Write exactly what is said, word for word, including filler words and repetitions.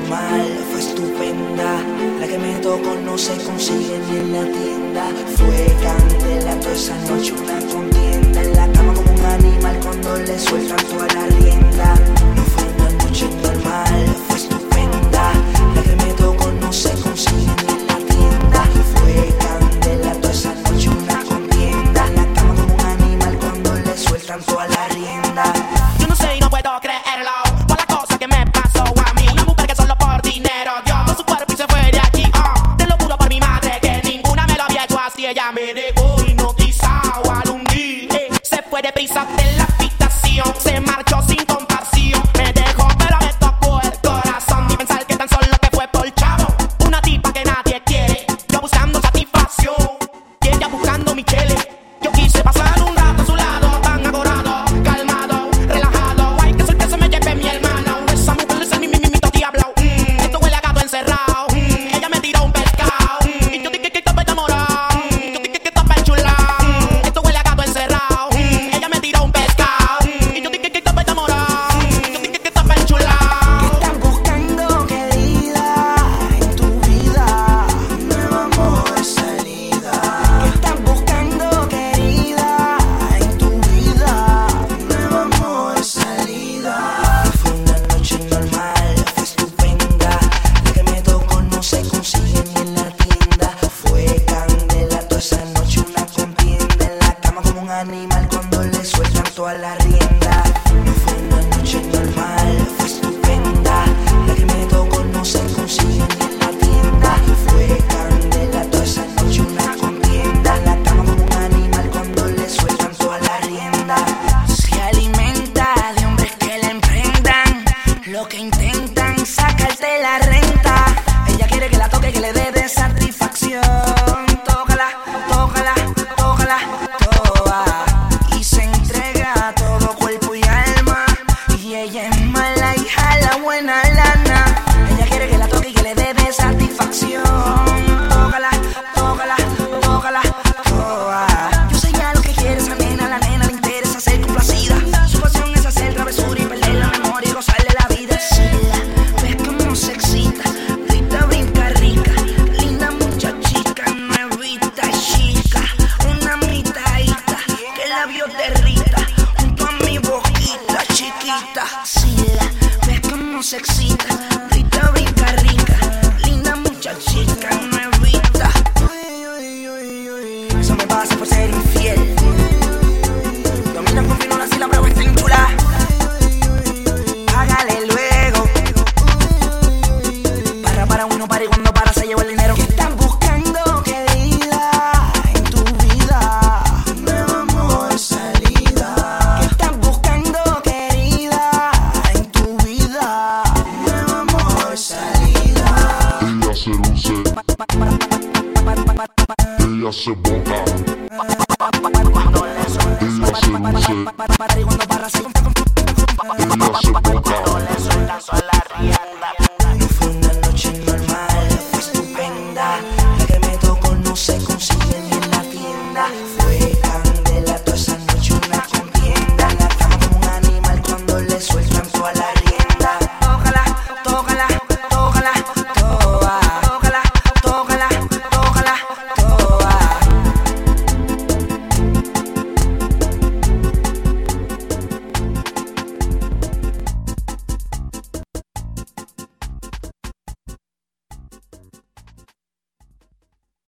normal, fue estupenda. La que me tocó no se consigue ni en la tienda. Fue candela toda esa noche, una contienda. En la cama como un animal cuando le sueltan toda la rienda. No fue una noche normal, fue estupenda. La que me tocó no se consigue ni en la tienda. Fue candela toda esa noche, una contienda. En la cama como un animal cuando le sueltan toda la rienda. Yo no sé y no puedo creerlo por la cosa que me pasó a mí. Una mujer que solo por dinero dio todo su cuerpo y se fue de aquí. Oh, te lo juro por mi madre que ninguna me lo había hecho así. Ella me dejó hipnotizado al hundir. Eh, se fue deprisa de la habitación, se marchó sin compasión. Me dejó pero me tocó el corazón. Ni pensar que tan solo que fue por chavo. Una tipa que nadie quiere, yo buscando satisfacción y ella buscando mi chele. Yo quise pasar un rato a su lado, tan agorado, calmado, relajado. Ay, que sorpresa me lleve mi hermano. Esa mujer es el mimimito diablo. Mm, esto huele a gato encerrado. Mm, ella me tiró un pescado. Mm, y yo dije que estaba enamorado. Mm, yo dije que estaba enchulado. Mm, esto huele a gato encerrado. Mm, ella me tiró un pescado. Mm, y yo dije que estaba enamorado. Mm, yo dije que estaba enchulado. ¿Qué estás buscando, querida, en tu vida? Nuevo amor, salida. ¿Qué estás buscando, querida, en tu vida? Nuevo amor, salida. Fue una noche normal, fue estupenda. La que me tocó no se consigue ni en la tienda. Fue candela toda esa noche, una contienda. En la cama como un animal cuando le sueltan toda la rienda. No fue una noche normal, fue estupenda. La que me tocó no se consigue ni en la tienda. Fue candela toda esa noche, una contienda. En la cama como un animal cuando le sueltan toda la rienda. Se alimenta de hombres que la emprendan, lo que intentan sacarte la renta. Ella quiere que la toque, que le dé de satisfacción. Tócala, tócala, tócala, toda. Y se entrega todo cuerpo y alma. Y ella es mala y jala buena lana. Ella quiere que la toque y que le dé de satisfacción. Tócala, tócala, tócala, toda. Yo sé ya lo que quiere esa nena. La nena le interesa ser complacida. Su pasión es hacer travesura y perder la memoria y gozarle la vida. Si la ves como se excita, grita, brinca, rica. Linda muchachita, nuevita, chica. Una mitadita que la vio derrita junto a mi boquita chiquita. Si la ves como se excita,